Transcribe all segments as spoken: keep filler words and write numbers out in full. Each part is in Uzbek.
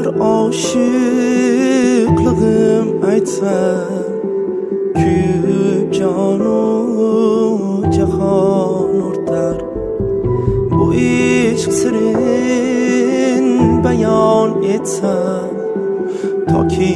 bir aşıklığım aytsam, kuyib jonu jahon o'rtar. Bu ishq sirin bayon etsam, toki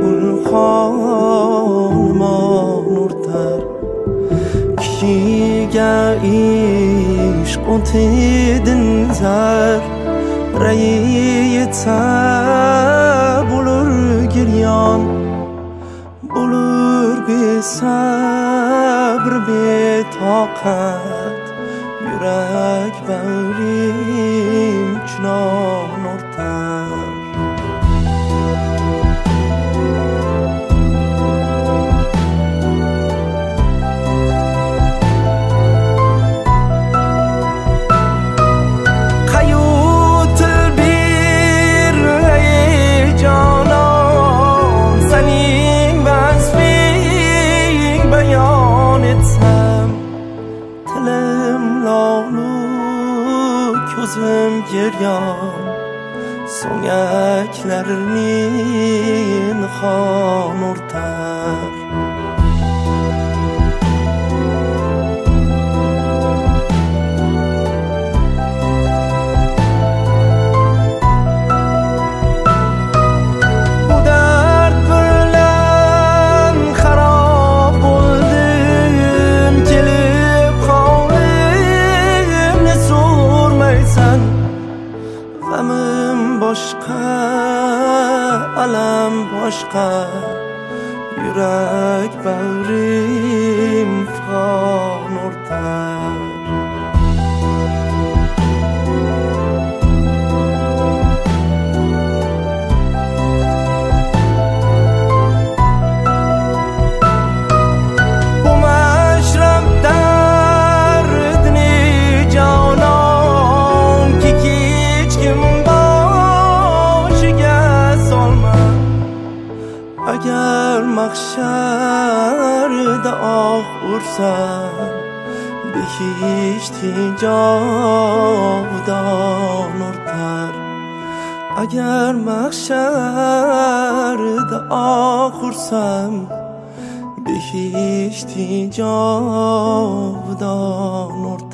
ulxonimon o'rtar. Kishiga ishq o'tidin zar, rayi yetsa bo'lur giryon, bo'lur besabr betoqat, yurak bag'rim chunon o'rtar. Ko'zim yeryon, so'ngaklarni nihon o'rtar. Bu dard bilan xarob bo'ldim, kelib qo'limni so'rmaysan. G'amim boshqa, alam boshqa, yurak bag'rim fig'on o'rtar. Bu mashrab dardini jonon ki hech kim boshiga solma. Agar mahsharda oh ursam, behishti jovdon o'rtar. Agar mahsharda oh ursam, behishti jovdon o'rtar.